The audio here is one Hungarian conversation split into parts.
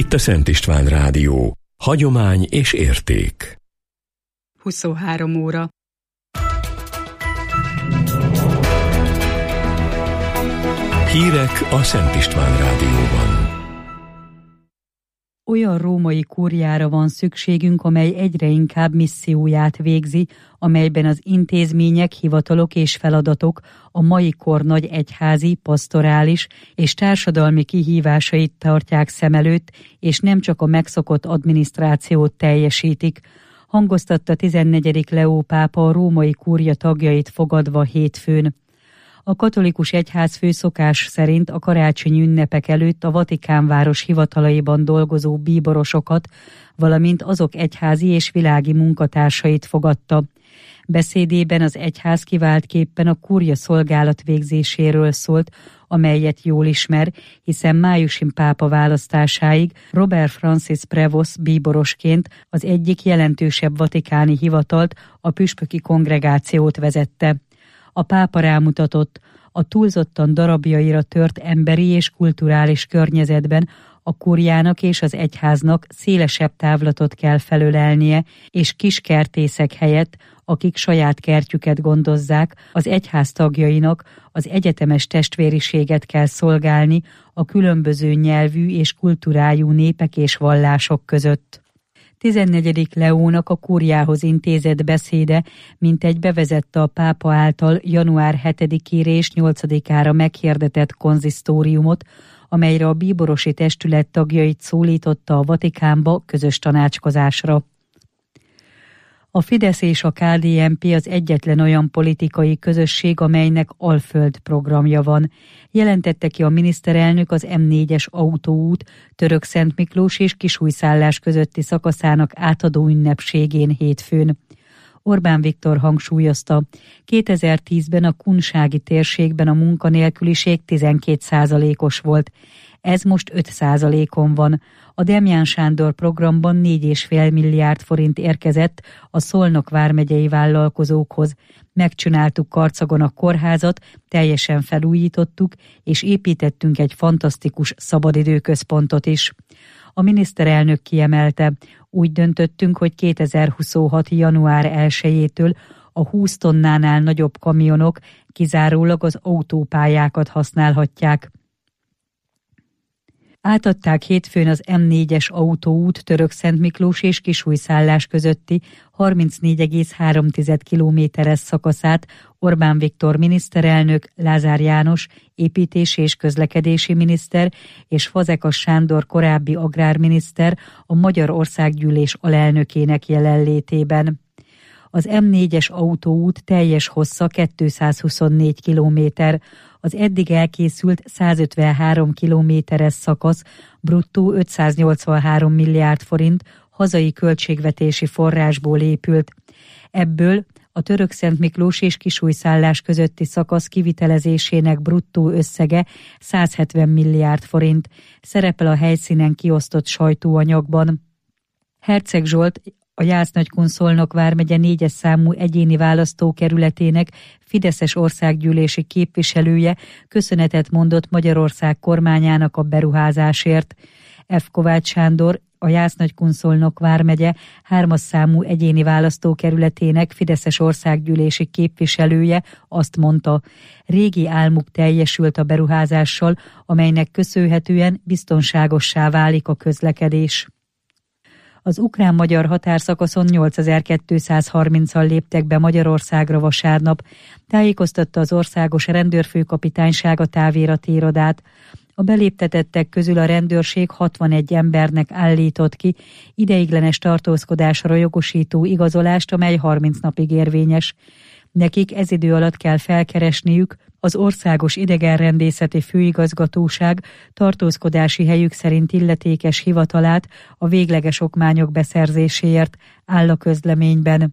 Itt a Szent István Rádió. Hagyomány és érték. 23 óra. Hírek a Szent István Rádióban. Olyan római kúriára van szükségünk, amely egyre inkább misszióját végzi, amelyben az intézmények, hivatalok és feladatok a mai kor nagy egyházi, pastorális és társadalmi kihívásait tartják szem előtt, és nem csak a megszokott adminisztrációt teljesítik, hangoztatta 14. Leó pápa a római kúria tagjait fogadva hétfőn. A katolikus egyház főszokás szerint a karácsonyi ünnepek előtt a Vatikánváros hivatalaiban dolgozó bíborosokat, valamint azok egyházi és világi munkatársait fogadta. Beszédében az egyház kiváltképpen a kúria szolgálat végzéséről szólt, amelyet jól ismer, hiszen májusi pápa választásáig Robert Francis Prevost bíborosként az egyik jelentősebb vatikáni hivatalt, a püspöki kongregációt vezette. A pápa rámutatott, a túlzottan darabjaira tört emberi és kulturális környezetben a kúriának és az egyháznak szélesebb távlatot kell felölelnie, és kis kertészek helyett, akik saját kertjüket gondozzák, az egyház tagjainak az egyetemes testvériséget kell szolgálni a különböző nyelvű és kultúrájú népek és vallások között. 14. Leónak a kúriához intézett beszéde mintegy bevezette a pápa által január 7-ére és 8-ára meghirdetett konzisztóriumot, amelyre a bíborosi testület tagjait szólította a Vatikánba közös tanácskozásra. A Fidesz és a KDNP az egyetlen olyan politikai közösség, amelynek Alföld programja van. Jelentette ki a miniszterelnök az M4-es autóút Törökszentmiklós és Kisújszállás közötti szakaszának átadó ünnepségén hétfőn. Orbán Viktor hangsúlyozta, 2010-ben a kunsági térségben a munkanélküliség 12%-os volt. Ez most 5%-on van. A Demján Sándor programban 4,5 milliárd forint érkezett a Szolnok vármegyei vállalkozókhoz. Megcsináltuk Karcagon a kórházat, teljesen felújítottuk, és építettünk egy fantasztikus szabadidőközpontot is. A miniszterelnök kiemelte, úgy döntöttünk, hogy 2026. január 1-től a 20 tonnánál nagyobb kamionok kizárólag az autópályákat használhatják. Átadták hétfőn az M4-es autóút Törökszentmiklós és Kisújszállás közötti 34,3 kilométeres szakaszát Orbán Viktor miniszterelnök, Lázár János építési és közlekedési miniszter és Fazekas Sándor korábbi agrárminiszter a Magyar Országgyűlés alelnökének jelenlétében. Az M4-es autóút teljes hossza 224 kilométer, az eddig elkészült 153 kilométeres szakasz bruttó 583 milliárd forint hazai költségvetési forrásból épült. Ebből a Törökszentmiklós és Kisújszállás közötti szakasz kivitelezésének bruttó összege 170 milliárd forint, szerepel a helyszínen kiosztott sajtóanyagban. Herceg Zsolt, a Jász-Nagykun-Szolnok vármegye 4-es számú egyéni választókerületének fideszes országgyűlési képviselője köszönetet mondott Magyarország kormányának a beruházásért. F. Kovács Sándor, a Jász-Nagykun-Szolnok vármegye 3-as számú egyéni választókerületének fideszes országgyűlési képviselője azt mondta, régi álmuk teljesült a beruházással, amelynek köszönhetően biztonságossá válik a közlekedés. Az ukrán-magyar határszakaszon 8230-al léptek be Magyarországra vasárnap, tájékoztatta az országos rendőrfőkapitányság a távérati irodát. A beléptetettek közül a rendőrség 61 embernek állított ki ideiglenes tartózkodásra jogosító igazolást, amely 30 napig érvényes. Nekik ez idő alatt kell felkeresniük az Országos Idegenrendészeti Főigazgatóság tartózkodási helyük szerint illetékes hivatalát a végleges okmányok beszerzéséért, áll a közleményben.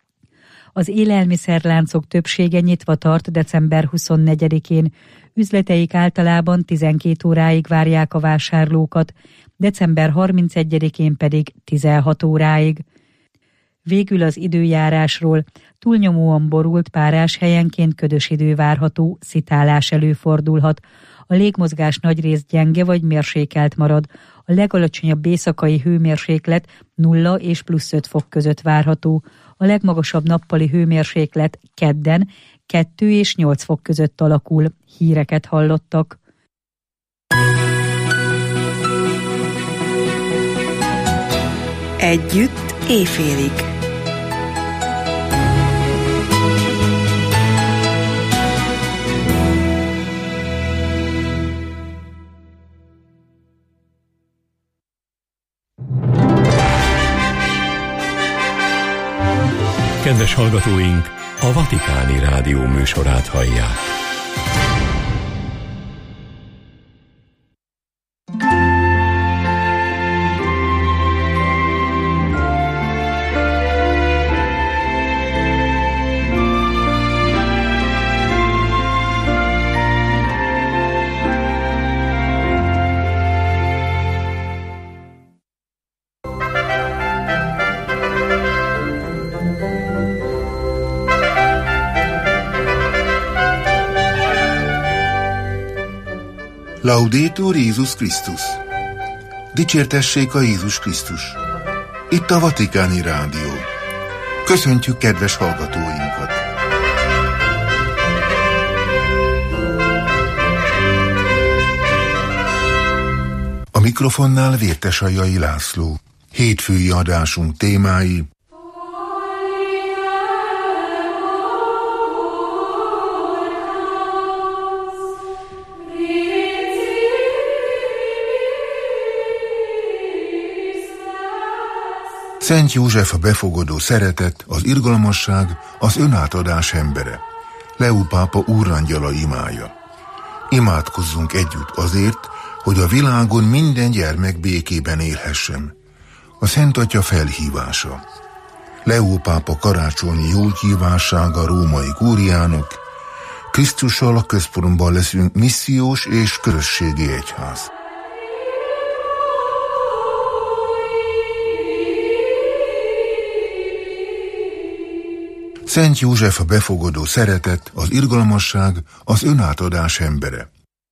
Az élelmiszerláncok többsége nyitva tart december 24-én. Üzleteik általában 12 óráig várják a vásárlókat, december 31-én pedig 16 óráig. Végül az időjárásról. Túlnyomóan borult, párás, helyenként ködös idő várható, szitálás előfordulhat. A légmozgás nagyrészt gyenge vagy mérsékelt marad. A legalacsonyabb éjszakai hőmérséklet 0 és +5 fok között várható. A legmagasabb nappali hőmérséklet kedden 2 és 8 fok között alakul. Híreket hallottak. Együtt éjfélig. Kedves hallgatóink, a Vatikáni Rádió műsorát hallják. Laudetur Jézus Krisztus! Dicsértessék a Jézus Krisztus! Itt a Vatikáni Rádió. Köszöntjük kedves hallgatóinkat! A mikrofonnál Vértesajai László. Hétfői adásunk témái: Szent József a befogadó szeretet, az irgalmasság, az önátadás embere. Leó pápa úrangyala imája. Imádkozzunk együtt azért, hogy a világon minden gyermek békében élhessen. A Szent Atya felhívása. Leó pápa karácsonyi jólkívánsága római kúriának: Krisztussal a központban leszünk missziós és közösségi egyház. Szent József a befogadó szeretet, az irgalmasság, az önátadás embere.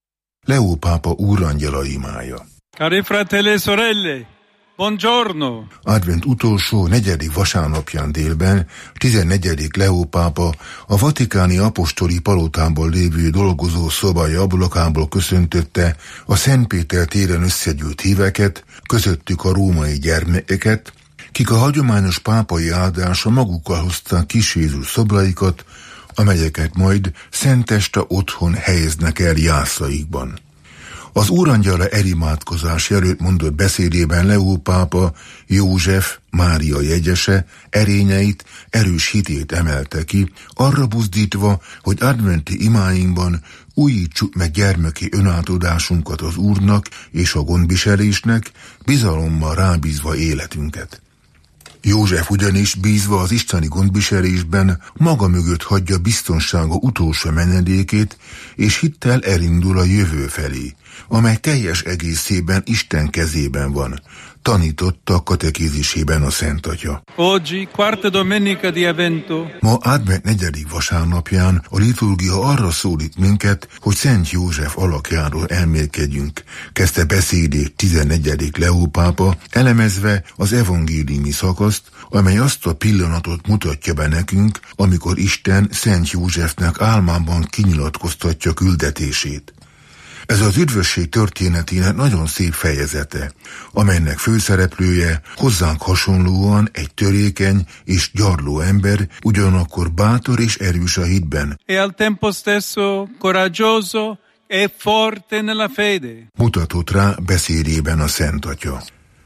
Leó pápa úrangyala imája. Cari fratelli e sorelle, buongiorno! Advent utolsó, 4. vasárnapján délben 14. Leó pápa a vatikáni apostoli palotából lévő dolgozó szobaja ablakából köszöntötte a Szent Péter téren összegyűlt híveket, közöttük a római gyermekeket, kik a hagyományos pápai áldásra magukkal hozták kis Jézus szobraikat, amelyeket majd szenteste otthon helyeznek el jászlaikban. Az úrangyala elimádkozás előtt mondott beszédében Leó pápa József, Mária jegyese erényeit, erős hitét emelte ki, arra buzdítva, hogy adventi imáinkban újítsuk meg gyermeki önátadásunkat az Úrnak és a gondviselésnek, bizalommal rábízva életünket. József ugyanis bízva az isteni gondviselésben maga mögött hagyja biztonsága utolsó menedékét, és hittel elindul a jövő felé, amely teljes egészében Isten kezében van, tanította a katekézisében a Szent Atya. Oggi, quarta domenica di Avvento. Ma Advent 4. vasárnapján a liturgia arra szólít minket, hogy Szent József alakjáról elmélkedjünk, kezdte beszédét 14. Leó pápa, elemezve az evangéliumi szakaszt, amely azt a pillanatot mutatja be nekünk, amikor Isten Szent Józsefnek álmában kinyilatkoztatja küldetését. Ez az üdvösség történetének nagyon szép fejezete, amelynek főszereplője hozzánk hasonlóan egy törékeny és gyarló ember, ugyanakkor bátor és erős a hitben. E al tempo stesso coraggioso e forte nella fede. Mutatott rá beszédében a Szent Atya.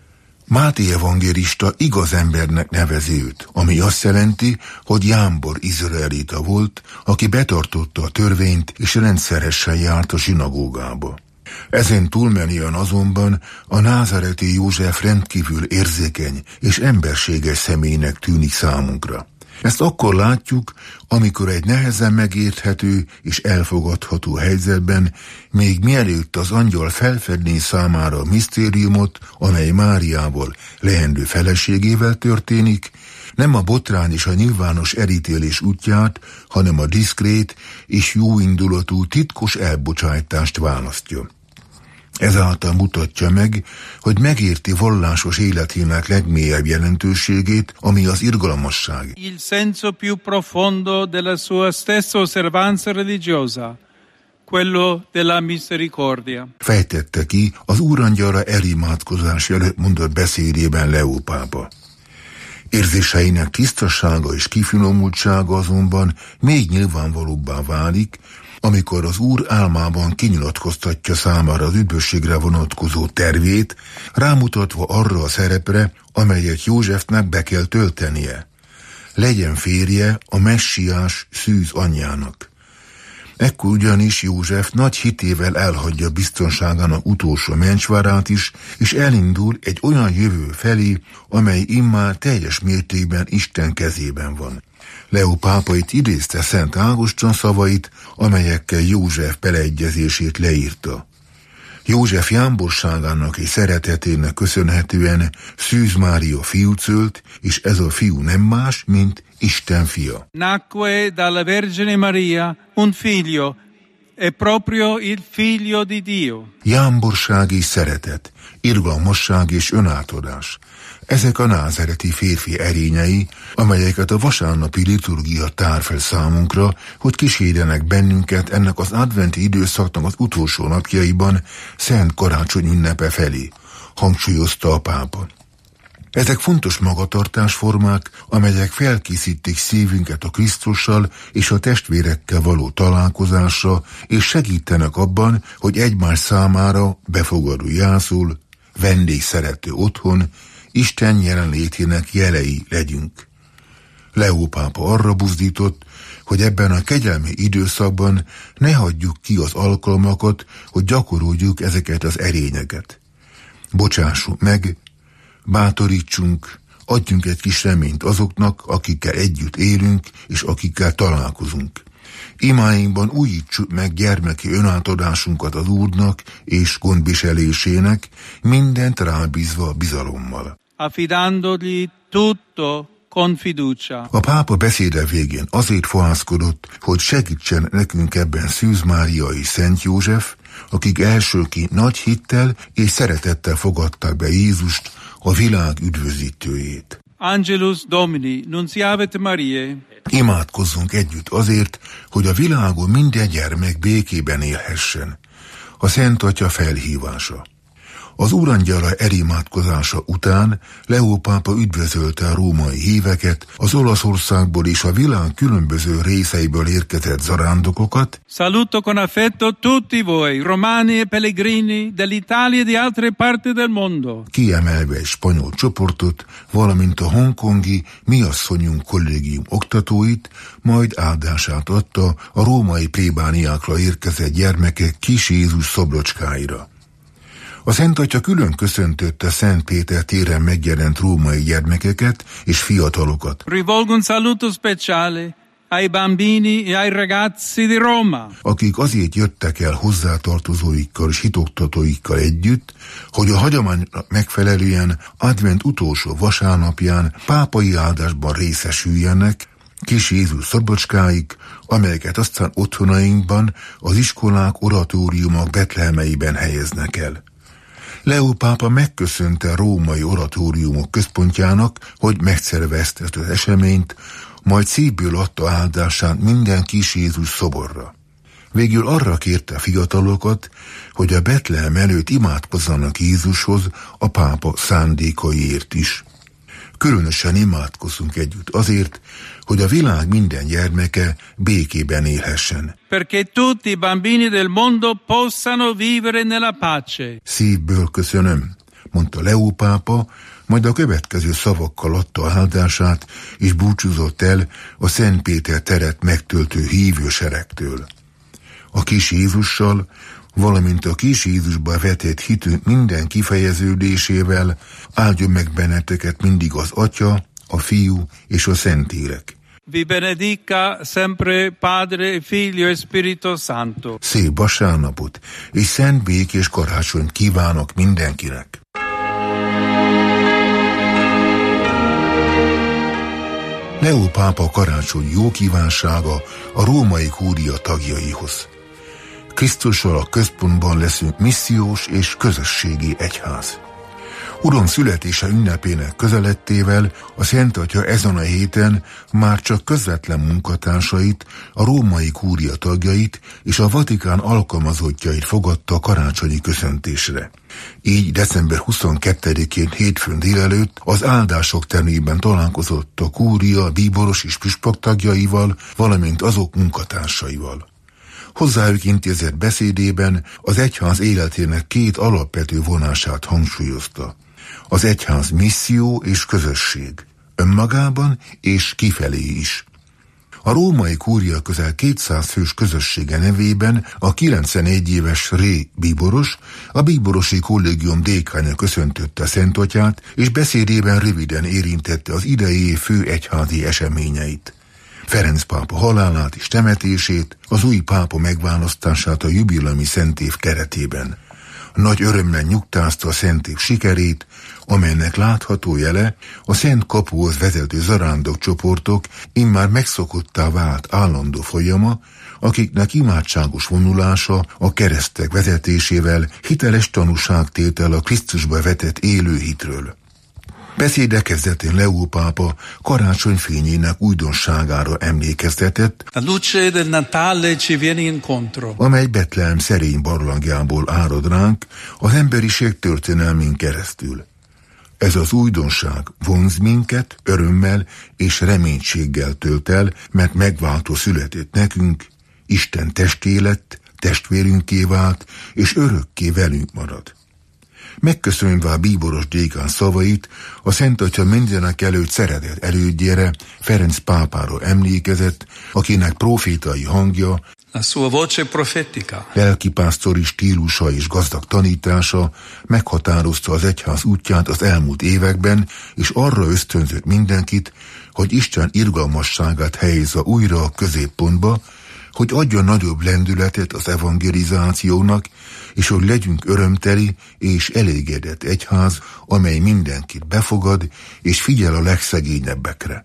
Máté evangélista igaz embernek nevezi őt, ami azt jelenti, hogy jámbor izraelita volt, aki betartotta a törvényt és rendszeresen járt a zsinagógába. Ezen túlmenően azonban a názareti József rendkívül érzékeny és emberséges személynek tűnik számunkra. Ezt akkor látjuk, amikor egy nehezen megérthető és elfogadható helyzetben, még mielőtt az angyal felfedné számára a misztériumot, amely Máriával leendő feleségével történik, nem a botrány és a nyilvános elítélés útját, hanem a diszkrét és jóindulatú titkos elbocsájtást választja. Ezáltal mutatja meg, hogy megérti vallásos életének legmélyebb jelentőségét, ami az irgalmasság. Il senso più profondo della sua stessa osservanza religiosa, quello della misericordia. Fejtette ki az úrangyalra elimádkozás előtt mondott beszédében Leó pápa. Érzéseinek tisztasága és kifinomultsága azonban még nyilvánvalóbbá válik, amikor az Úr álmában kinyilatkoztatja számára az üdvösségre vonatkozó tervét, rámutatva arra a szerepre, amelyet Józsefnek be kell töltenie. Legyen férje a messiás szűz anyjának. Ekkor ugyanis József nagy hitével elhagyja biztonságának utolsó mencsvárát is, és elindul egy olyan jövő felé, amely immár teljes mértékben Isten kezében van. Leó pápa itt idézte Szent Ágoston szavait, amelyekkel József beleegyezését leírta. József jámborságának és szeretetének köszönhetően Szűz Mária fiút szült, és ez a fiú nem más, mint Isten fia. Nacque dalla Vergine Maria un figlio, è proprio il figlio di Dio. Jámborság és szeretet, irgalmasság és önátadás. Ezek a názereti férfi erényei, amelyeket a vasárnapi liturgia tár fel számunkra, hogy kísérjenek bennünket ennek az adventi időszaknak az utolsó napjaiban Szent Karácsony ünnepe felé, hangsúlyozta a pápa. Ezek fontos magatartásformák, amelyek felkészítik szívünket a Krisztussal és a testvérekkel való találkozásra, és segítenek abban, hogy egymás számára befogadó jászul, vendégszerető otthon, Isten jelenlétének jelei legyünk. Leó pápa arra buzdított, hogy ebben a kegyelmi időszakban ne hagyjuk ki az alkalmakat, hogy gyakoroljuk ezeket az erényeket. Bocsássuk meg, bátorítsunk, adjunk egy kis reményt azoknak, akikkel együtt élünk és akikkel találkozunk. Imáinkban újítsuk meg gyermeki önátadásunkat az Úrnak és gondviselésének, mindent rábízva bizalommal. Affidandogli tutto con fiducia. A pápa beszéde végén azért fohászkodott, hogy segítsen nekünk ebben Szűz Mária és Szent József, akik elsőként nagy hittel és szeretettel fogadták be Jézust, a világ üdvözítőjét. Angelus Domini, nunciavit Mariae. Imádkozzunk együtt azért, hogy a világon minden gyermek békében élhessen. A Szent Atya felhívása. Az úrangyala elimádkozása után Leó pápa üdvözölte a római híveket, az Olaszországból és a világ különböző részeiből érkezett zarándokokat. Saluto con affetto tutti voi, romani e pellegrini dell'Italia e di altre parti del mondo. Kiemelve egy spanyol csoportot, valamint a hongkongi Mi asszonyunk kollégium oktatóit, majd áldását adta a római plébániákra érkezett gyermekek kis Jézus szobrocskáira. A Szent Atya külön köszöntötte Szent Péter téren megjelent római gyermekeket és fiatalokat. Rivolgo un saluto speciale ai bambini e ai ragazzi di Roma. Akik azért jöttek el hozzátartozóikkal és hitoktatóikkal együtt, hogy a hagyománynak megfelelően advent utolsó vasárnapján pápai áldásban részesüljenek, kis Jézus szabadskáik, amelyeket aztán otthonainkban, az iskolák, oratóriumok Betlehemeiben helyeznek el. Leó pápa megköszönte a római oratóriumok központjának, hogy megszervezte ezt az eseményt, majd szívből adta áldását minden kis Jézus szoborra. Végül arra kérte a fiatalokat, hogy a Betlehem előtt imádkozzanak Jézushoz a pápa szándékaiért is. Különösen imádkozzunk együtt azért, hogy a világ minden gyermeke békében élhessen. Perché tutti i bambini del mondo possano vivere nella pace. Szívből köszönöm, mondta Leó pápa, majd a következő szavakkal adta áldását, és búcsúzott el a Szent Péter teret megtöltő hívőseregtől. A kis Jézussal, valamint a kis Jézusba vetett hitünk minden kifejeződésével áldjon meg benneteket mindig az Atya, a Fiú és a Szentlélek. Vi benedica sempre Padre, Figlio e Spirito Santo. Szép vasárnapot és szent békés karácsonyt kívánok mindenkinek! Leó pápa karácsony jó kívánsága a római kúria tagjaihoz. Krisztussal a központban leszünk missziós és közösségi egyház. Uram születése ünnepének közelettével a Szent Atya ezen a héten már csak közvetlen munkatársait, a római kúria tagjait és a Vatikán alkalmazottjait fogadta a karácsonyi köszöntésre. Így december 22-én hétfőn délelőtt az áldások termében találkozott a kúria, bíboros és püspök tagjaival, valamint azok munkatársaival. Hozzájuk intézett beszédében az egyház életének két alapvető vonását hangsúlyozta. Az egyház misszió és közösség, önmagában és kifelé is. A római kúria közel 200 fős közössége nevében a 91 éves Ré bíboros, a bíborosi kollégium dékánya köszöntötte Szent Atyát, és beszédében röviden érintette az idei év fő egyházi eseményeit. Ferenc pápa halálát és temetését, az új pápa megválasztását a jubileumi szentév keretében. Nagy örömmel nyugtázta a szentév sikerét, amelynek látható jele a Szent Kapuhoz vezető zarándokcsoportok immár megszokottá vált állandó folyama, akiknek imádságos vonulása a keresztek vezetésével hiteles tanúságtétel a Krisztusba vetett élő hitről. Beszéde kezdetén Leó pápa karácsony fényének újdonságára emlékeztetett, La luce del Natale ci viene incontro. Amely Betlehem szerény barlangjából árad ránk az emberiség történelmén keresztül. Ez az újdonság vonz minket, örömmel és reménységgel tölt el, mert megváltó született nekünk, Isten testé lett, testvérünké vált, és örökké velünk marad. Megköszönve a bíboros dékán szavait, a Szent Atya mindenek előtt szeretett elődjére, Ferenc pápára emlékezett, akinek profétai hangja, La sua voce profetica, lelkipásztori stílusa és gazdag tanítása meghatározta az egyház útját az elmúlt években, és arra ösztönzött mindenkit, hogy Isten irgalmasságát helyezze újra a középpontba, hogy adja nagyobb lendületet az evangelizációnak, és hogy legyünk örömteli és elégedett egyház, amely mindenkit befogad és figyel a legszegényebbekre.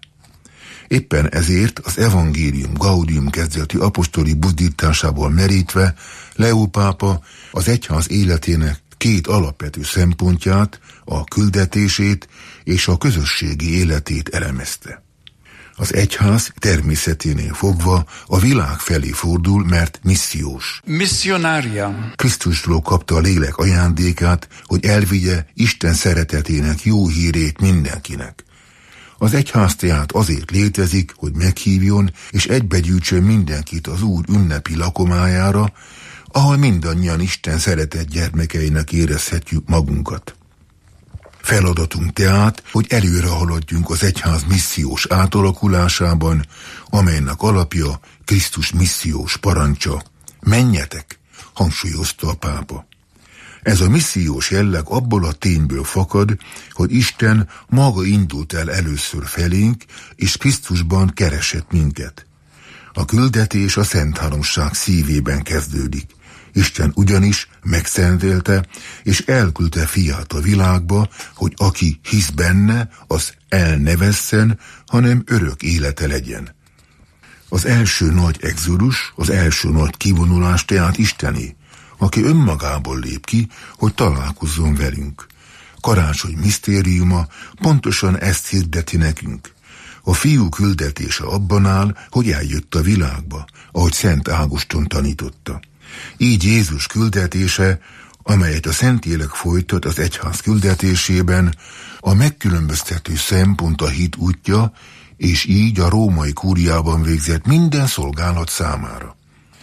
Éppen ezért az evangélium Gaudium kezdeti apostoli buzdításából merítve Leó pápa az egyház életének két alapvető szempontját, a küldetését és a közösségi életét elemezte. Az egyház természeténél fogva a világ felé fordul, mert missziós. missionaria. Krisztustól kapta a lélek ajándékát, hogy elvigye Isten szeretetének jó hírét mindenkinek. Az egyház tehát azért létezik, hogy meghívjon és egybegyűjtsön mindenkit az Úr ünnepi lakomájára, ahol mindannyian Isten szeretett gyermekeinek érezhetjük magunkat. Feladatunk tehát, hogy előre haladjunk az egyház missziós átalakulásában, amelynek alapja Krisztus missziós parancsa. Menjetek, hangsúlyozta a pápa. Ez a missziós jelleg abból a tényből fakad, hogy Isten maga indult el először felénk, és Krisztusban keresett minket. A küldetés a Szent Háromság szívében kezdődik. Isten ugyanis megszentelte és elküldte fiát a világba, hogy aki hisz benne, az el ne vesszen, hanem örök élete legyen. Az első nagy exodus, az első nagy kivonulás tehát Istené, aki önmagából lép ki, hogy találkozzon velünk. Karácsony misztériuma pontosan ezt hirdeti nekünk. A fiú küldetése abban áll, hogy eljött a világba, ahogy Szent Ágoston tanította. Így Jézus küldetése, amelyet a Szentlélek folytat az egyház küldetésében, a megkülönböztető szempont a hit útja, és így a római kúriában végzett minden szolgálat számára.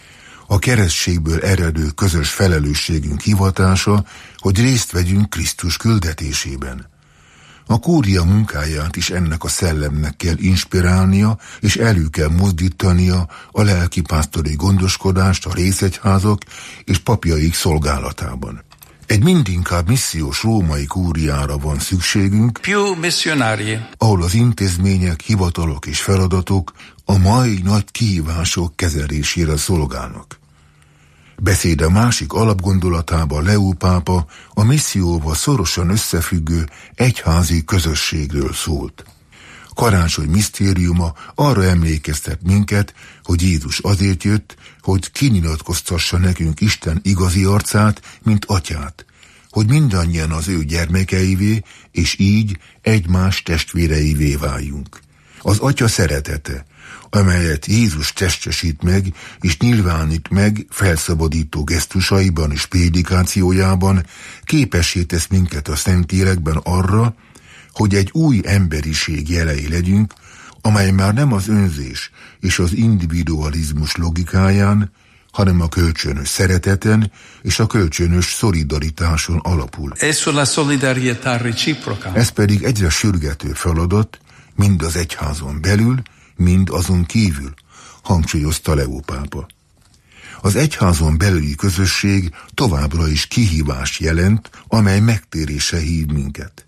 A keresztségből eredő közös felelősségünk hivatása, hogy részt vegyünk Krisztus küldetésében. A kúria munkáját is ennek a szellemnek kell inspirálnia, és elő kell mozdítania a lelkipásztori gondoskodást a részegyházak és papjaik szolgálatában. Egy mindinkább missziós római kúriára van szükségünk, ahol az intézmények, hivatalok és feladatok a mai nagy kihívások kezelésére szolgálnak. Beszéde másik alapgondolatában Leó pápa a misszióval szorosan összefüggő egyházi közösségről szólt. Karácsony misztériuma arra emlékeztet minket, hogy Jézus azért jött, hogy kinyilatkoztassa nekünk Isten igazi arcát, mint atyát, hogy mindannyian az ő gyermekeivé, és így egymás testvéreivé váljunk. Az atya szeretete, amelyet Jézus testesít meg, és nyilvánít meg felszabadító gesztusaiban és prédikációjában, képessé tesz minket a Szentlélekben arra, hogy egy új emberiség jelei legyünk, amely már nem az önzés és az individualizmus logikáján, hanem a kölcsönös szereteten és a kölcsönös szolidaritáson alapul. Ez pedig egyre sürgető feladat, mind az egyházon belül, mind azon kívül, hangsúlyozta Leó pápa. Az egyházon belüli közösség továbbra is kihívást jelent, amely megtérésre hív minket.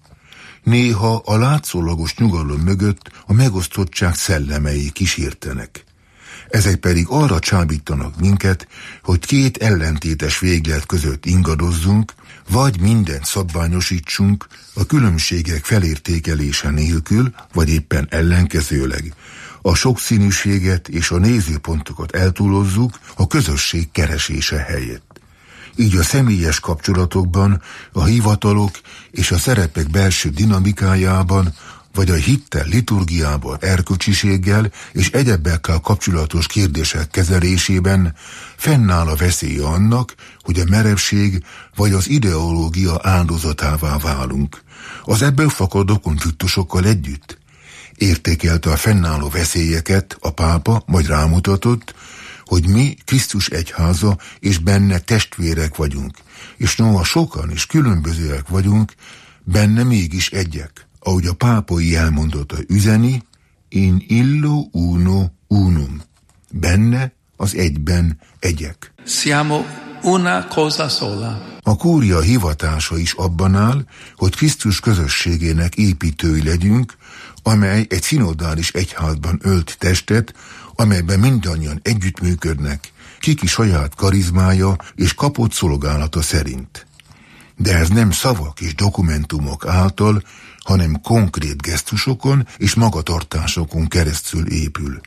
Néha a látszólagos nyugalom mögött a megosztottság szellemei kísértenek. Ezek pedig arra csábítanak minket, hogy két ellentétes véglet között ingadozzunk, vagy mindent szabványosítsunk a különbségek felértékelése nélkül, vagy éppen ellenkezőleg. A sokszínűséget és a nézőpontokat eltúlozzuk a közösség keresése helyett. Így a személyes kapcsolatokban, a hivatalok és a szerepek belső dinamikájában, vagy a hittel liturgiában, erkölcsiséggel és egyebekkel kapcsolatos kérdések kezelésében fennáll a veszélye annak, hogy a merevség vagy az ideológia áldozatává válunk. Az ebből fakadó konfliktusokkal együtt értékelte a fennálló veszélyeket a pápa, majd rámutatott, hogy mi Krisztus egyháza és benne testvérek vagyunk, és noha sokan és különbözőek vagyunk, benne mégis egyek. Ahogy a pápai elmondata üzeni, in illo uno unum. Benne az egyben egyek. Siamo una cosa sola. A kúria hivatása is abban áll, hogy Krisztus közösségének építői legyünk, amely egy szinodális egyházban ölt testet, amelyben mindannyian együttműködnek, kiki saját karizmája és kapott szolgálata szerint. De ez nem szavak és dokumentumok által, hanem konkrét gesztusokon és magatartásokon keresztül épül.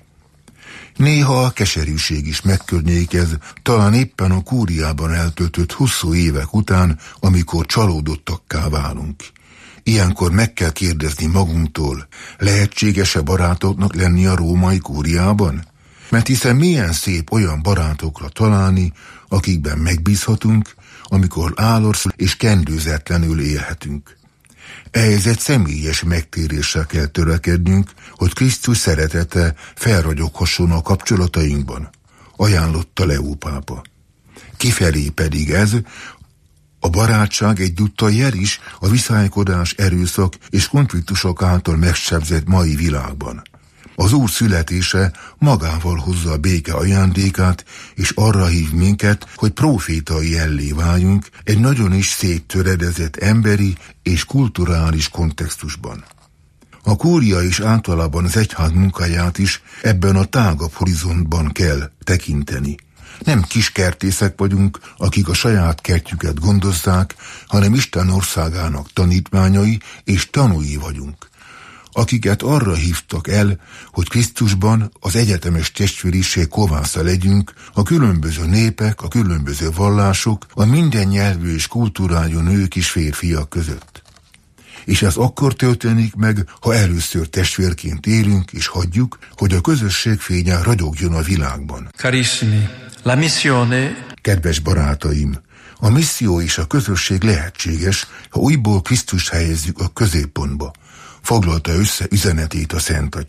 Néha a keserűség is megkörnyékez, talán éppen a kúriában eltöltött hosszú évek után, amikor csalódottakká válunk. Ilyenkor meg kell kérdezni magunktól, lehetséges-e barátoknak lenni a római kúriában? Mert hiszen milyen szép olyan barátokra találni, akikben megbízhatunk, amikor álorszul és kendőzetlenül élhetünk. Ehhez egy személyes megtéréssel kell törekednünk, hogy Krisztus szeretete felragyoghasson a kapcsolatainkban, ajánlotta Leó pápa. Kifelé pedig ez, a barátság egyúttal jel is a viszálykodás, erőszak és konfliktusok által megsebzett mai világban. Az Úr születése magával hozza a béke ajándékát, és arra hív minket, hogy prófétai jellé váljunk egy nagyon is széttöredezett emberi és kulturális kontextusban. A kúria és általában az egyház munkáját is ebben a tágabb horizontban kell tekinteni. Nem kiskertészek vagyunk, akik a saját kertjüket gondozzák, hanem Isten országának tanítványai és tanúi vagyunk, akiket arra hívtak el, hogy Krisztusban az egyetemes testvériség kovásza legyünk, a különböző népek, a különböző vallások, a minden nyelvű és kultúrájú nők és férfiak között. És ez akkor történik meg, ha először testvérként élünk, és hagyjuk, hogy a közösség fénye ragyogjon a világban. Carissimi, la missione... Kedves barátaim, a misszió és a közösség lehetséges, ha újból Krisztust helyezzük a középpontba, foglalta össze üzenetét a Szent Atya.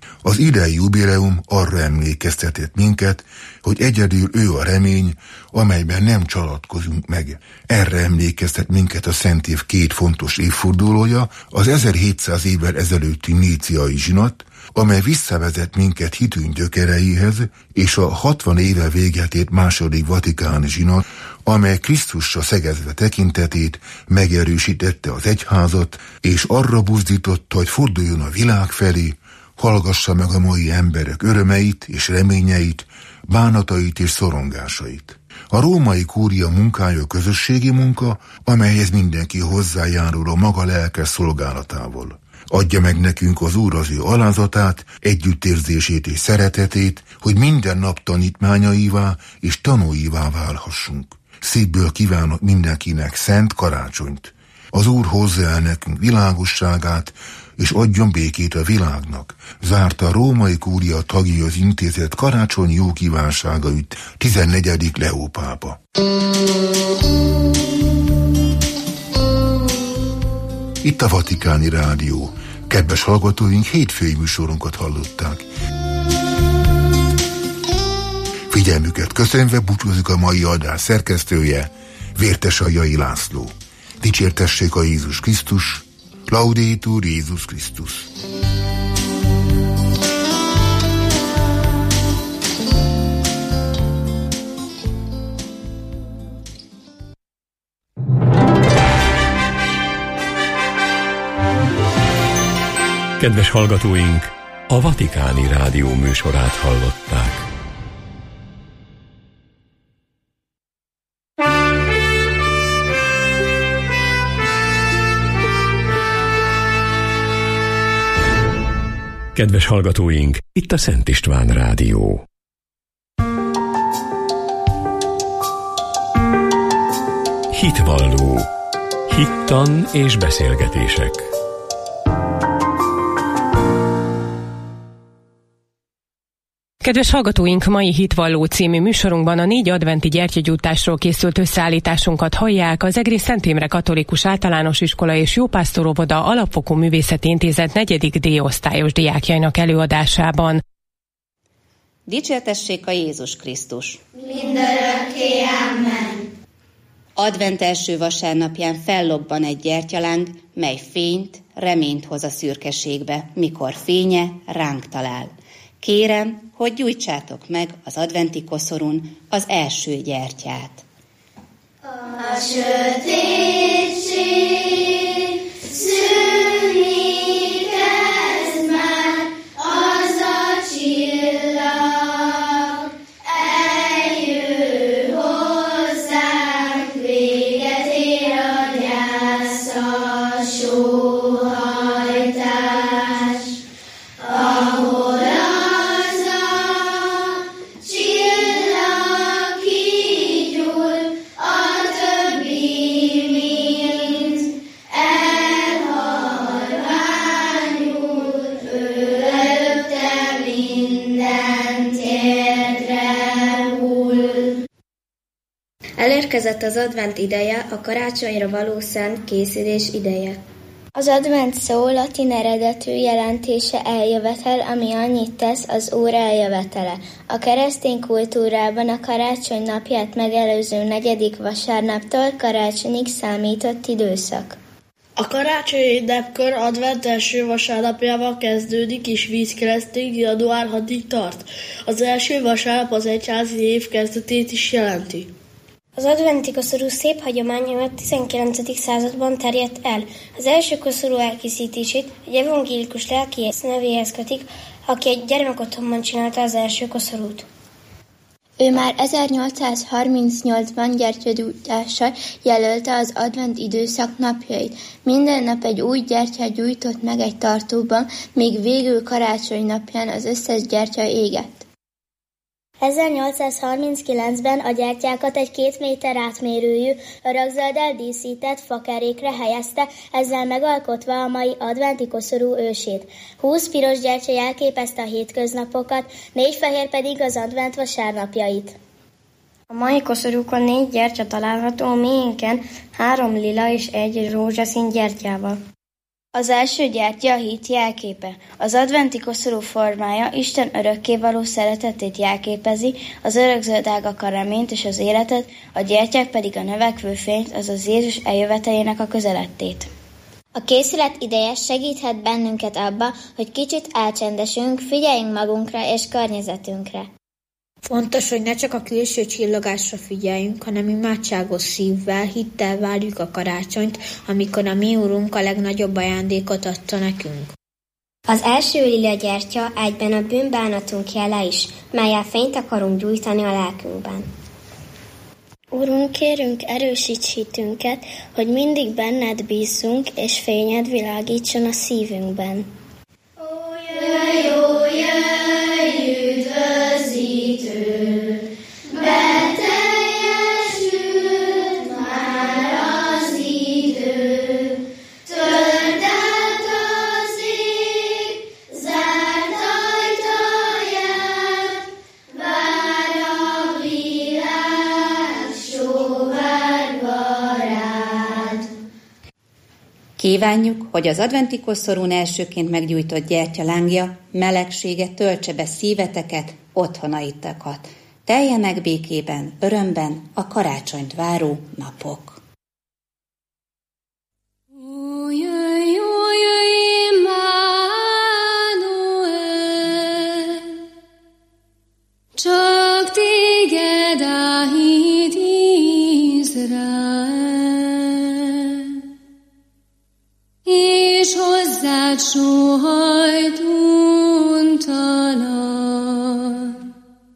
Az idei jubileum arra emlékeztetett minket, hogy egyedül ő a remény, amelyben nem csalatkozunk meg. Erre emlékeztet minket a Szent Év két fontos évfordulója, az 1700 évvel ezelőtti níciai zsinat, amely visszavezet minket hitünk gyökereihez, és a 60 éve véget ért második vatikáni zsinat, amely Krisztusra szegezve tekintetét megerősítette az egyházat, és arra buzdította, hogy forduljon a világ felé, hallgassa meg a mai emberek örömeit és reményeit, bánatait és szorongásait. A római kúria munkája közösségi munka, amelyhez mindenki hozzájárul a maga lelkes szolgálatával. Adja meg nekünk az Úr az ő alázatát, együttérzését és szeretetét, hogy minden nap tanítmányaivá és tanúivá válhassunk. Szívből kívánok mindenkinek szent karácsonyt. Az Úr hozzá el nekünk világosságát, és adjon békét a világnak. Zárta a római kúria tagjaihoz intézett karácsonyi jó kívánságait 14. Leó pápa. Itt a Vatikáni Rádió. Kedves hallgatóink, hétfői műsorunkat hallották. Figyelmüket köszönve búcsúzik a mai adás szerkesztője, Vértesaljai László. Dicsértessék a Jézus Krisztus, Laudetur Jézus Krisztus. Kedves hallgatóink, a Vatikáni Rádió műsorát hallották. Kedves hallgatóink, itt a Szent István Rádió. Hitvalló. Hittan és beszélgetések. Kedves hallgatóink, mai Hitvalló című műsorunkban a 4 adventi gyertyagyújtásról készült összeállításunkat hallják az Egri Szent Imre Katolikus Általános Iskola és Jópásztor Óvoda Alapfokú Művészeti Intézet 4. D-osztályos diákjainak előadásában. Dicsértessék a Jézus Krisztus! Mindörökké, amen! Advent első vasárnapján fellobban egy gyertyaláng, mely fényt, reményt hoz a szürkeségbe, mikor fénye ránk talál. Kérem, hogy gyújtsátok meg az adventi koszorún az első gyertyát. A sötétség szűnni kezd már, az a csillag eljő hozzánk, véget ér a gyász, a sóhajtás, ahol elérkezett az advent ideje, a karácsonyra való szent készülés ideje. Az advent szó latin eredetű jelentése eljövetel, ami annyit tesz, az Úr eljövetele. A keresztény kultúrában a karácsony napját megelőző 4. vasárnaptól karácsonyig számított időszak. A karácsonyi ünnepkör advent első vasárnapjával kezdődik, és vízkeresztig január 6-ig tart. Az első vasárnap az egyházi év kezdetét is jelenti. Az adventi koszorú szép hagyomány, a 19. században terjedt el. Az első koszorú elkészítését egy evangélikus lelkész nevéhez kötik, aki egy gyermekotthonban csinálta az első koszorút. Ő már 1838-ban gyertyagyújtással jelölte az advent időszak napjait. Minden nap egy új gyertyát gyújtott meg egy tartóban, míg végül karácsony napján az összes gyertya égett. 1839-ben a gyertyákat egy 2 méter átmérőjű, örökzölddel díszített fakerékre helyezte, ezzel megalkotva a mai adventi koszorú ősét. 20 piros gyertya jelképezte a hétköznapokat, 4 fehér pedig az advent vasárnapjait. A mai koszorúkon 4 gyertya található, miénken 3 lila és 1 rózsaszín gyertyával. Az első gyertya a hit jelképe. Az adventi koszorú formája Isten örökkévaló szeretetét jelképezi, az örökzöld ágak a reményt és az életet, a gyertyák pedig a növekvő fényt, azaz Jézus eljövetelének a közelettét. A készület ideje segíthet bennünket abba, hogy kicsit elcsendesünk, figyeljünk magunkra és környezetünkre. Fontos, hogy ne csak a külső csillogásra figyeljünk, hanem imádságos szívvel, hittel várjuk a karácsonyt, amikor a mi Úrunk a legnagyobb ajándékot adta nekünk. Az első lila gyertya egyben a bűnbánatunk jele is, mellyel fényt akarunk gyújtani a lelkünkben. Úrunk, kérünk, erősíts hitünket, hogy mindig benned bízzunk, és fényed világítson a szívünkben. Ó, jöjj, üdvözítő, beteljesült már az idő, tört át az ég, zárt ajtaját, vár a világ sóvárba rád. Kívánjuk, hogy az adventi koszorún elsőként meggyújtott gyertyalángja melegsége töltse be szíveteket, otthonaitokat. Teljenek békében, örömben a karácsonyt váró napok. Ó, jöjj, Immanuel, csak téged áhít Izrael, és hozzád sóhajt untalan,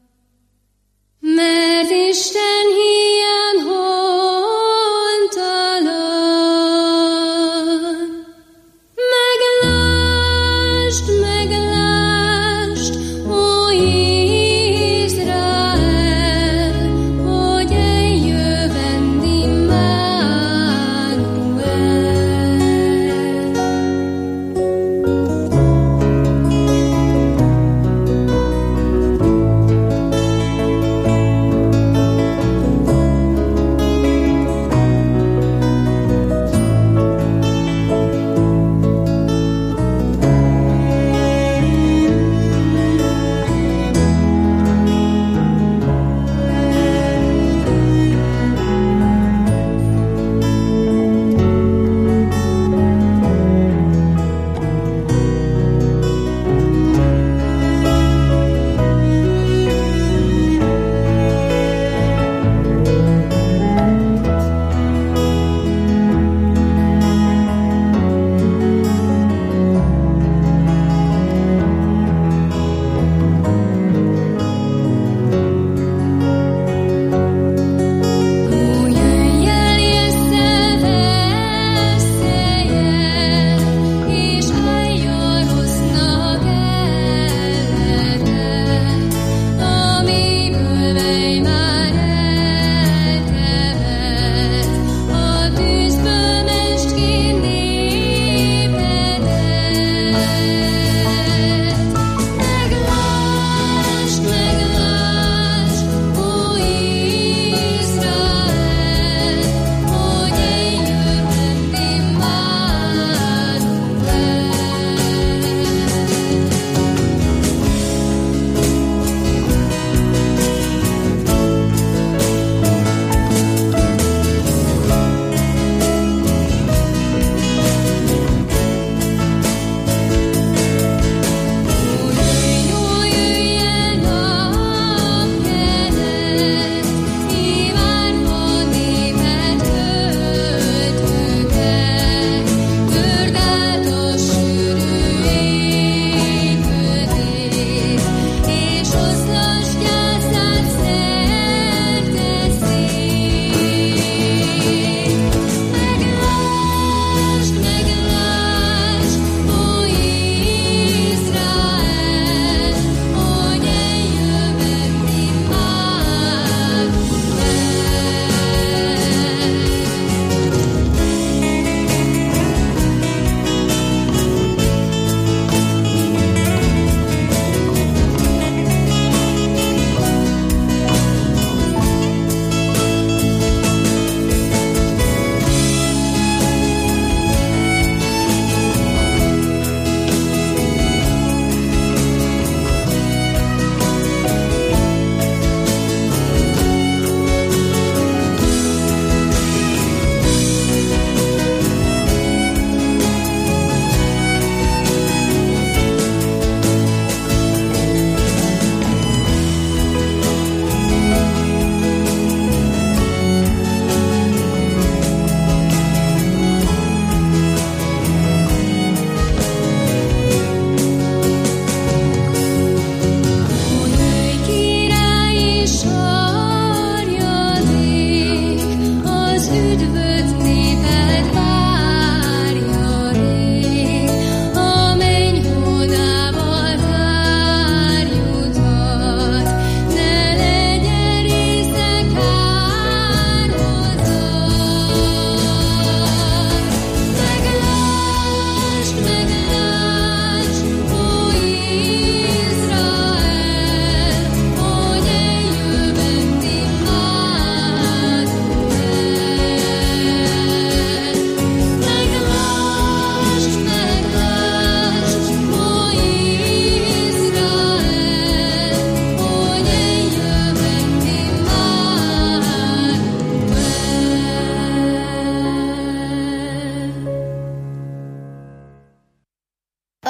mert Isten híján hontalan. Meglásd, meglásd, ó Izrael, hogy eljövend Immanuel.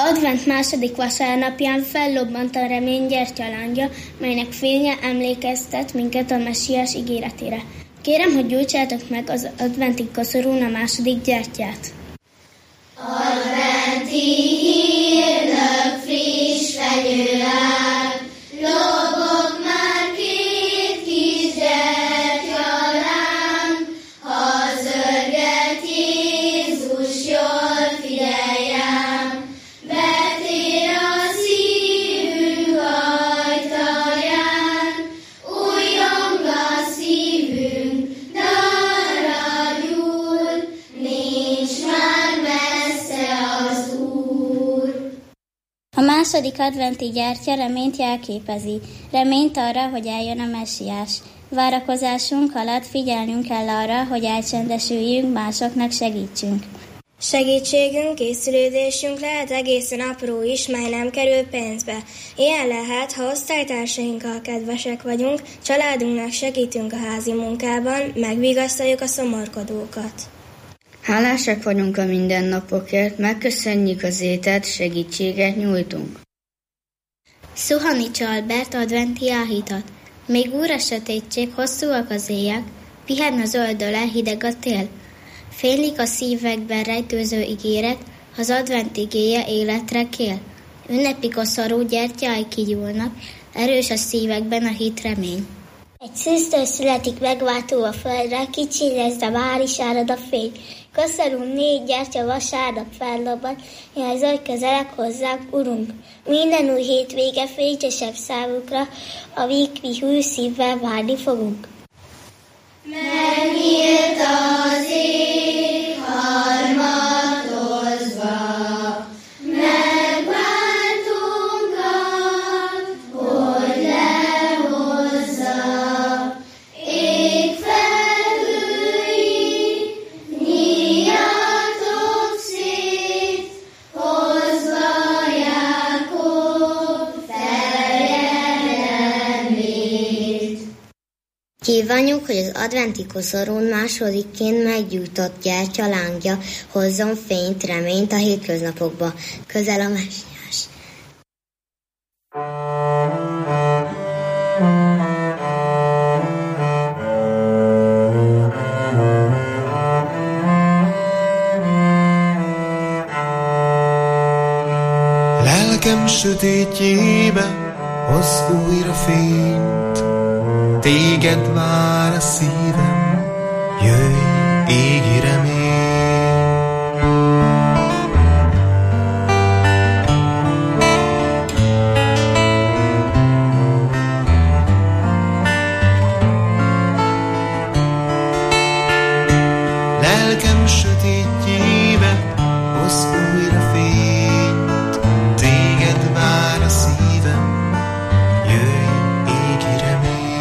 Advent második vasárnapján fellobbant a remény gyertyalángja, melynek fénye emlékeztet minket a Messiás ígéretére. Kérem, hogy gyújtsátok meg az adventi koszorún a második gyertyát. Adventi hírnök friss fenyőár, lobog már két kis gyertyaláng, ha zörget Jézus, jól figyeljem, betér a szívünk ajtaján, újjong a szívünk, dalra gyúl, nincs már messze az Úr. A második adventi gyertya reményt jelképezi. Reményt arra, hogy eljön a Messiás. Várakozásunk alatt figyelnünk kell arra, hogy elcsendesüljünk, másoknak segítsünk. Segítségünk, készülődésünk lehet egészen apró is, mely nem kerül pénzbe. Ilyen lehet, ha osztálytársainkkal kedvesek vagyunk, családunknak segítünk a házi munkában, megvigasztaljuk a szomorkodókat. Hálásak vagyunk a mindennapokért, megköszönjük az ételt, segítséget nyújtunk. Szuhanics Albert adventi áhítat. Még úr a sötétség, hosszúak az éjek, pihen az öldöle, hideg a tél. Félik a szívekben rejtőző ígéret, az advent igéje életre kél. Ünnepi koszorú gyertyái kigyúlnak, erős a szívekben a hit remény. Egy szűztől születik megváltó a földre, kicsi lesz, de már is árad a fény. Koszorú 4 gyertya vasárnap fellobban, jelző, hogy közelek hozzánk, Urunk. Minden új hétvége fényesebb számukra, a mi hű szívvel várni fogunk. Megnyílt az ég harmatozva, megváltunkat, hogy lehozza. Ég felhői, nyíljatok szét, hozva Jákob feljelenlét. Kívánjuk, hogy az adventi koszorún másodikként meggyújtott gyertyalángja hozzon fényt, reményt a hétköznapokba. Közel a Messiás. Lelkem sötétjébe hoz újra fényt, téged vár a szívem, jöjj, égi remény. Lelkem sötétjébe hoz újra fényt, téged vár a szívem, jöjj, égi remény.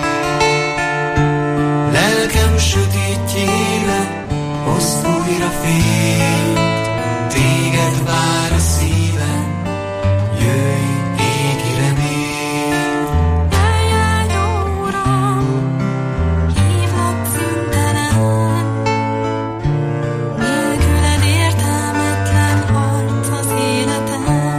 Lelkem sötétjébe hozd újra fényt, téged vár a szívem, jöjj, égi remény. Eljáró Uram, hívlak szüntelen, nélküled értelmetlen harc az életem.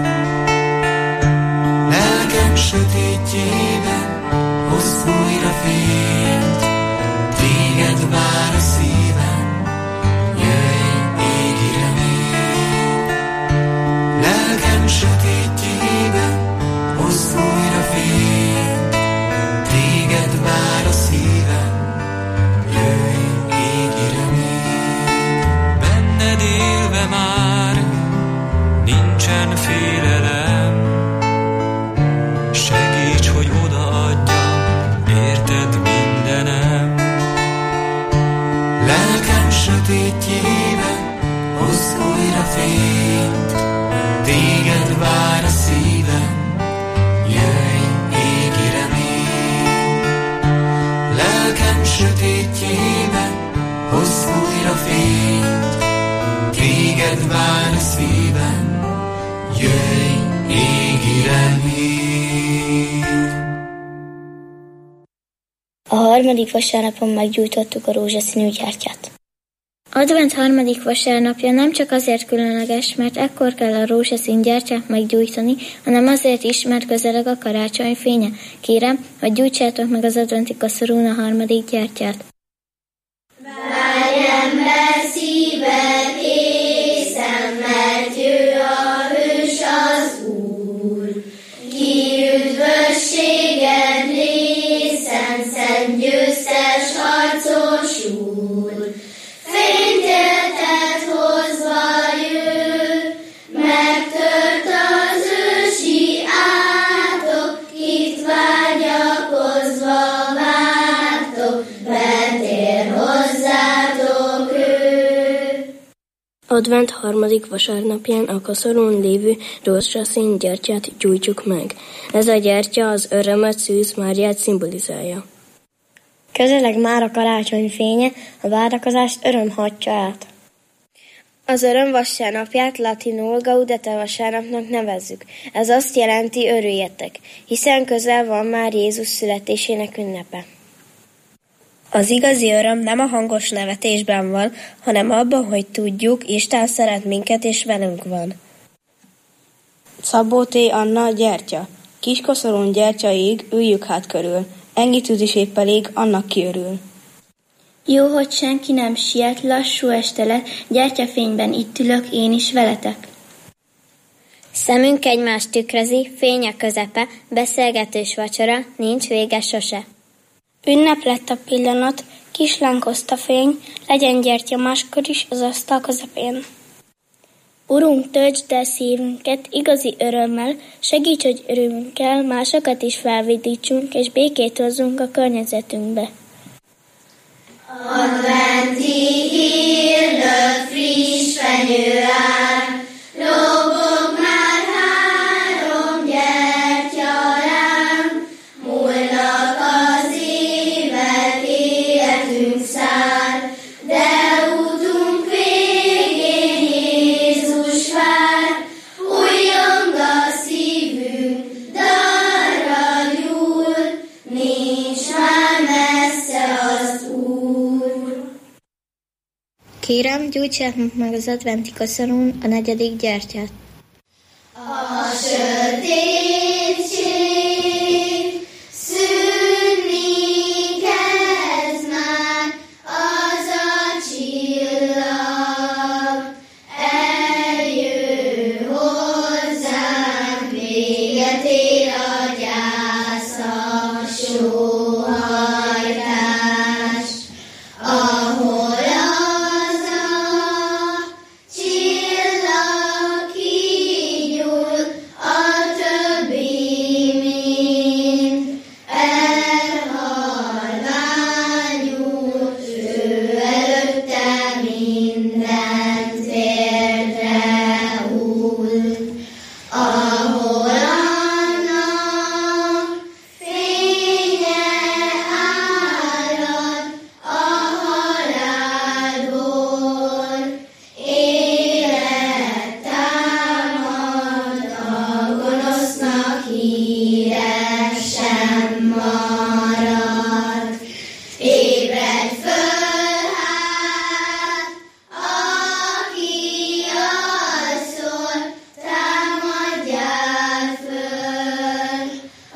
Lelkem sötétjébe hozd újra fényt, téged vár a szívem, jöjj, égi remény. Lelkem sötétjébe hozd újra fényt, téged vár a szívem, jöjj, égi remény. Benned élve már nincsen félelem, segíts, hogy odaadjam, érted mindenem. Lelkem sötétjébe hozd újra fényt, téged vár a szívem, jöjj, égi remény. Lelkem sötétjébe hozd újra fényt, téged vár a szívem, jöjj, égi remény. A harmadik vasárnapon meggyújtottuk a rózsaszínű gyertyát. Advent 3. vasárnapja nem csak azért különleges, mert ekkor kell a rózsaszín gyertyát meggyújtani, hanem azért is, mert közeleg a karácsony fénye. Kérem, hogy gyújtsátok meg az adventi koszorún a 3. gyertyát. Várj ember szíved észen, mert jő a hős az Úr. Ki üdvösséged részen, szent győztes harcos Úr. Fénytértet hozva jő, megtört az ősi átok, itt vágyakozva vártok, betér hozzátok ő. Advent 3. vasárnapján a koszorún lévő rózsaszín gyertyát gyújtjuk meg. Ez a gyertya az örömet Szűz Máriát szimbolizálja. Közeleg már a karácsony fénye, a várakozást öröm hatja át. Az öröm vasárnapját latinul Gaudete vasárnapnak nevezzük. Ez azt jelenti, örüljetek, hiszen közel van már Jézus születésének ünnepe. Az igazi öröm nem a hangos nevetésben van, hanem abban, hogy tudjuk, Isten szeret minket és velünk van. Szabó T. Anna, gyertya. Kis koszorún gyertyaig üljük hát körül. Ennyit üt is épp elég, annak kiörül. Jó, hogy senki nem siet, lassú este lett, gyertyafényben itt ülök, én is veletek. Szemünk egymást tükrözi, fény a közepe, beszélgetős vacsora, nincs vége sose. Ünnep lett a pillanat, kislánkozt a fény, legyen gyertya máskor is az asztal közepén. Urunk, töltsd el szívünket igazi örömmel, segíts, hogy örömünkkel másokat is felvidítsunk, és békét hozzunk a környezetünkbe. Adventi hírdött friss fenyőár, lobog már 3 gyertyarám, múlnak az évek, életünk szár, de útunk végén Jézus vár, újjong a szívünk, dalra gyúl, nincs már messze az Úr. Kérem, gyújtsátok meg az adventi koszorún a 4. gyertyát. A sötétség szűnni kezd már, az a csillag eljő hozzánk, véget ér a gyász, a sóhajtás, ahol az a csillag kigyúl, a többi mind elhalványul, ő előtte minden térdre hull. Ahol annak fénye árad a halálból, élet támad, a gonosznak híre sem marad. Ébredj föl hát, aki alszol, támadjál föl a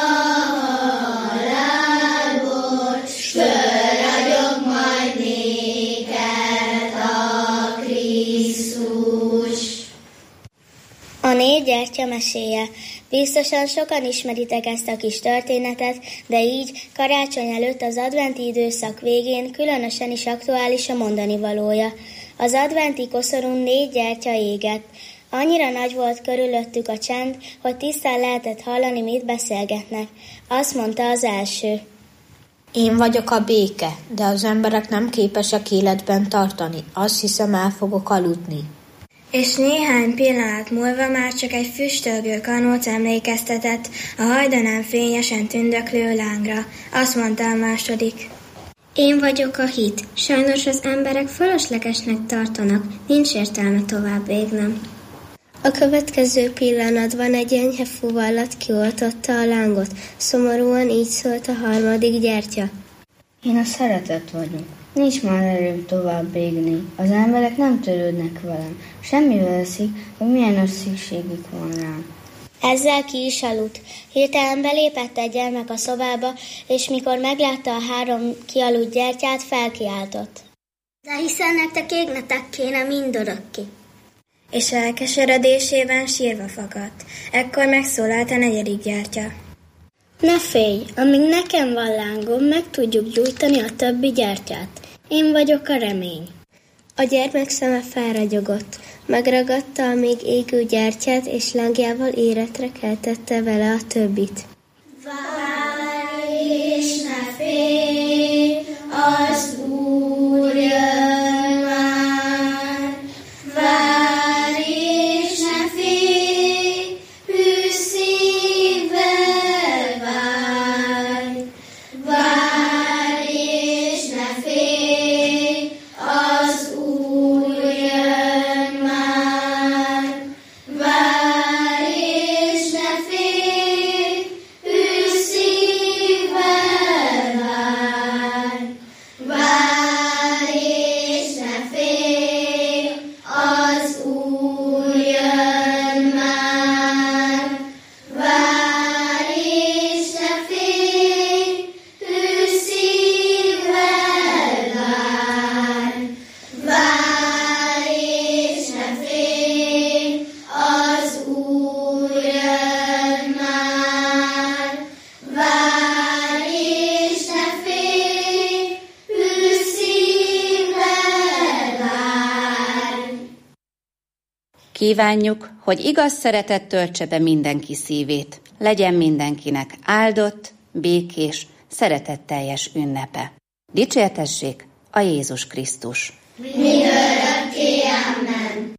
halálból, s fölragyog majd néked a Krisztus. A 4 gyertya meséje. Biztosan sokan ismeritek ezt a kis történetet, de így karácsony előtt az adventi időszak végén különösen is aktuális a mondani valója. Az adventi koszorún 4 gyertya égett. Annyira nagy volt körülöttük a csend, hogy tisztán lehetett hallani, mit beszélgetnek. Azt mondta az első. Én vagyok a béke, de az emberek nem képesek életben tartani. Azt hiszem, el fogok aludni. És néhány pillanat múlva már csak egy füstölgő kanóc emlékeztetett a hajdanán fényesen tündöklő lángra. Azt mondta a második. Én vagyok a hit. Sajnos az emberek fölöslegesnek tartanak, nincs értelme tovább égnem. A következő pillanatban egy enyhe fuvallat kioltotta a lángot. Szomorúan így szólt a 3. gyertya. Én a szeretet vagyok. Nincs már erőm tovább égni. Az emberek nem törődnek velem. Semmivel eszik, hogy milyen nagy szükségük van rám. Ezzel ki is aludt. Hirtelen belépett egy gyermek a szobába, és mikor meglátta a 3 kialudt gyertyát, felkiáltott. De hiszen nektek égnetek kéne mindörökké. És elkeseredésében sírva fakadt. Ekkor megszólalt a 4. gyertya. Ne félj, amíg nekem van lángom, meg tudjuk gyújtani a többi gyertyát. Én vagyok a remény. A gyermek szeme felragyogott. Megragadta a még égő gyertyát, és lángjával életre keltette vele a többit. Várj és ne félj, az Úr jön már. Várj és ne félj, hű szívvel várj. Várj és ne félj, az Úr jön már. Várj és ne félj, hű szívvel várj. Várj és ne félj, az Úr jön már. Várj és ne félj, hű szívvel várj. Várj és ne félj, az Úr jön már. Várj és ne félj, hű szívvel várj. Kívánjuk, hogy igaz szeretet töltse be mindenki szívét. Legyen mindenkinek áldott, békés, szeretetteljes ünnepe. Dicsértessék a Jézus Krisztus! Mindörökké, amen.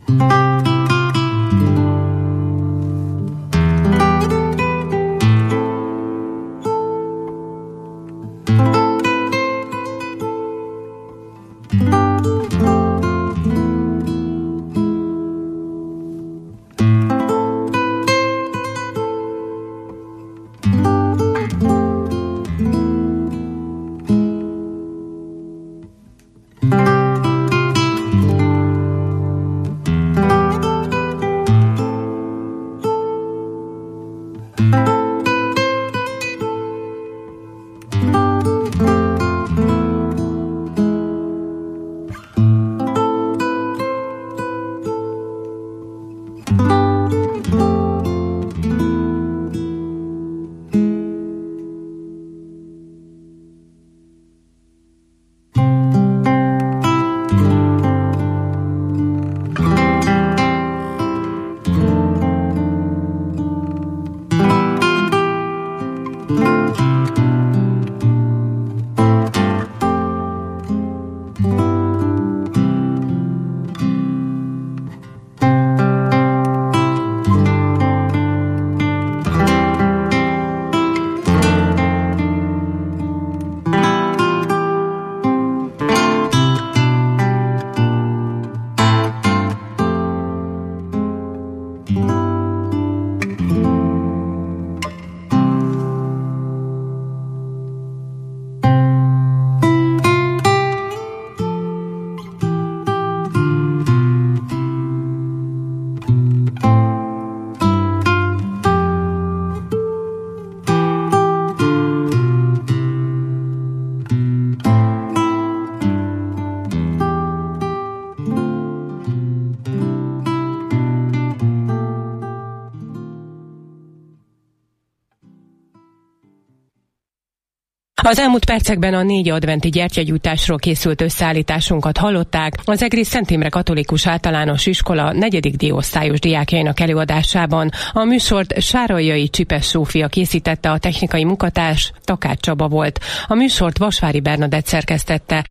Az elmúlt percekben a 4 adventi gyertyagyújtásról készült összeállításunkat hallották az Egri Szent Imre Katolikus Általános Iskola 4. D-osztályos diákjainak előadásában. A műsort Sáraljai Csipes Zsófia készítette, a technikai munkatárs Takács Csaba volt. A műsort Vasvári Bernadett szerkesztette.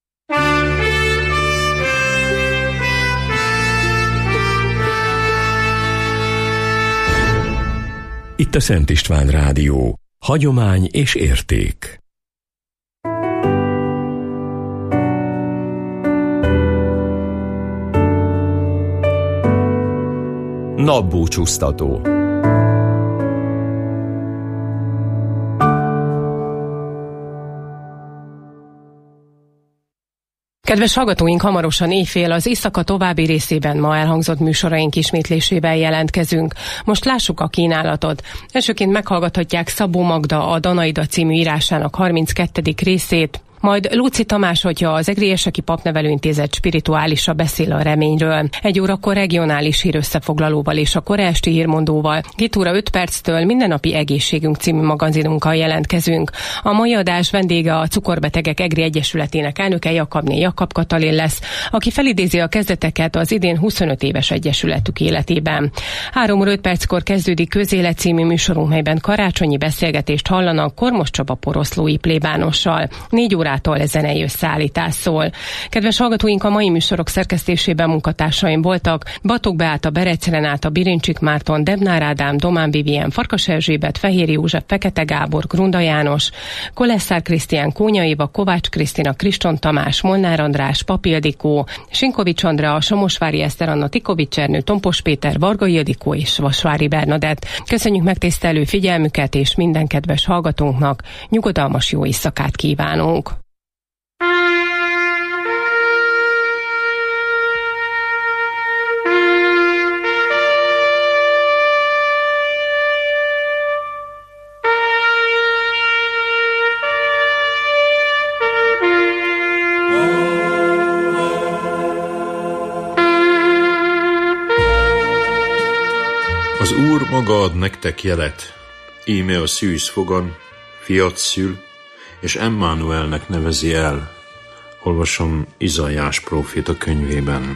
Itt a Szent István Rádió. Hagyomány és érték. Napbúcsúztató. Kedves hallgatóink, hamarosan éjfél az éjszaka további részében ma elhangzott műsoraink ismétlésével jelentkezünk. Most lássuk a kínálatot. Elsőként meghallgathatják Szabó Magda a Danaida című írásának 32. részét, majd Lóczy Tamás, hogyha az Egrieseki Papnevelőintézet spirituálisa beszél a reményről. 1 órakor regionális hírösszefoglalóval és a kora esti hírmondóval. 2 óra 5 perctől Mindennapi Egészségünk című magazinunkkal jelentkezünk. A mai adás vendége a Cukorbetegek Egri Egyesületének elnöke Jakab Katalin lesz, aki felidézi a kezdeteket az idén 25 éves egyesületük életében. 3 óra 5 perckor kezdődik Közélet című műsorunk, melyben karácsonyi beszélgetést hallanak Kormos Csaba poroszlói plébánossal. 4 órától zenei összeállítás szól. Kedves hallgatóink, a mai műsorok szerkesztésében munkatársaim voltak: Batok Beáta, Berec Renáta, Birincsik Márton, Debnár Ádám, Domán Vivien, Farkas Erzsébet, Fehér József, Fekete Gábor, Grunda János, Kolesszár Krisztián, Kónya Éva, Kovács Krisztina, Kriston Tamás, Molnár András, Papildikó, Sinkovics Andrea, Somosvári Eszter Anna, Tikovics Ernő, Tompos Péter, Varga Ildikó és Vasvári Bernadett. Köszönjük megtisztelő figyelmüket, és minden kedves hallgatónknak nyugodalmas jó éjszakát kívánunk. Az Úr maga ad nektek jelet, íme a szűz fogan, fiat szül, és Emmanuelnek nevezi el. Olvasom Izaiás próféta könyvében.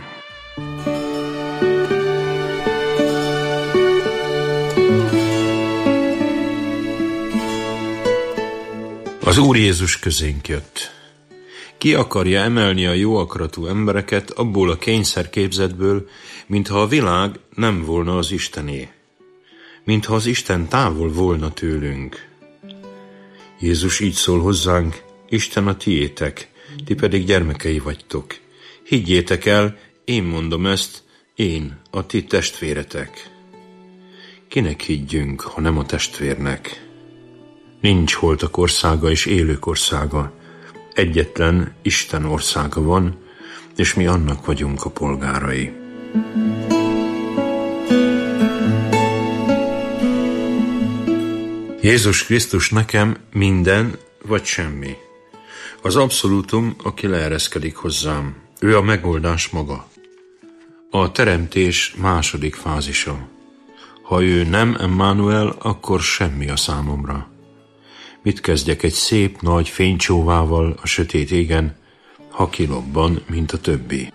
Az Úr Jézus közénk jött. Ki akarja emelni a jó akaratú embereket abból a kényszerképzetből, mintha a világ nem volna az Istené, mintha az Isten távol volna tőlünk. Jézus így szól hozzánk: Isten a tiétek, ti pedig gyermekei vagytok. Higgyétek el, én mondom ezt, én, a ti testvéretek. Kinek higgyünk, ha nem a testvérnek? Nincs holtak országa és élők országa. Egyetlen Isten országa van, és mi annak vagyunk a polgárai. Jézus Krisztus nekem minden vagy semmi. Az abszolútum, aki leereszkedik hozzám. Ő a megoldás maga. A teremtés második fázisa. Ha ő nem Emmanuel, akkor semmi a számomra. Mit kezdjek egy szép nagy fénycsóvával a sötét égen, ha kilobban, mint a többi?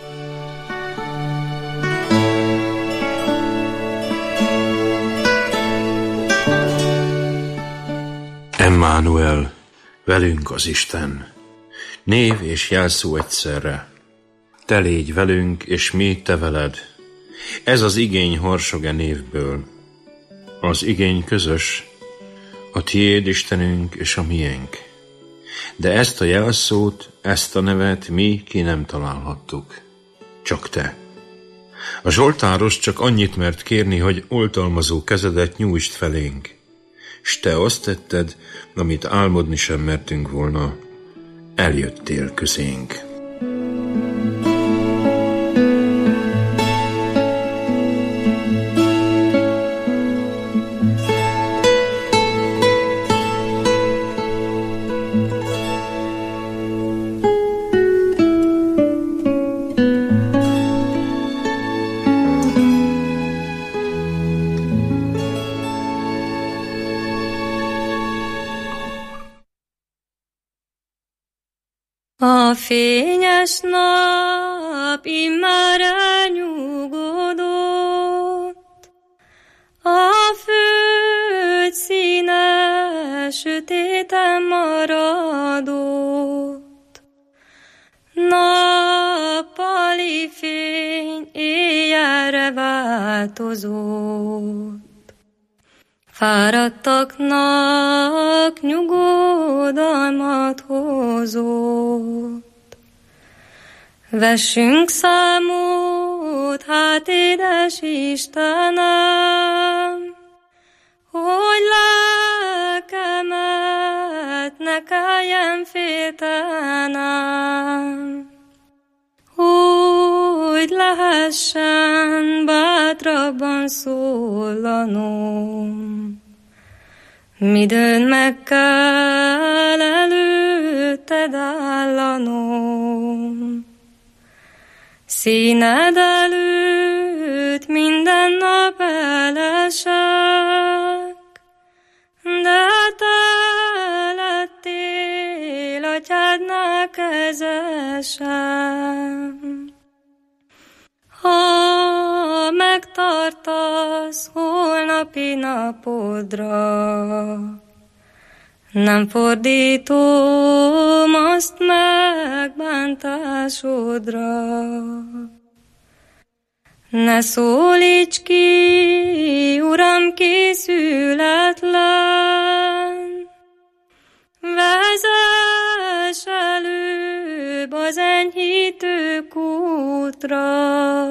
Emmanuel, velünk az Isten. Név és jelszó egyszerre. Te légy velünk, és mi te veled. Ez az igény harsog-e névből. Az igény közös, a tiéd Istenünk és a miénk. De ezt a jelszót, ezt a nevet mi ki nem találhattuk. Csak te. A zsoltáros csak annyit mert kérni, hogy oltalmazó kezedet nyújtsd felénk. S te azt tetted, amit álmodni sem mertünk volna. Eljöttél közénk. A fényes nap immár elnyugodott, a föld színe sötéten maradott. Nappali fény éjjelre változott, fáradtaknak nyugodalmat hozott. Vessünk számot, hát édes Istenem, hogy lelkemet ne kelljen féltenem, hogy lehessen bátrabban szólanom. Midőn meg kell előtted állanom, színed előtt minden nap elesek, de te lettél atyádnál kezesem. Ha megtartasz holnapi napodra, nem fordítom azt megbántásodra. Ne szólíts ki, Uram, készületlen, vezess előbb az enyhítő kútra.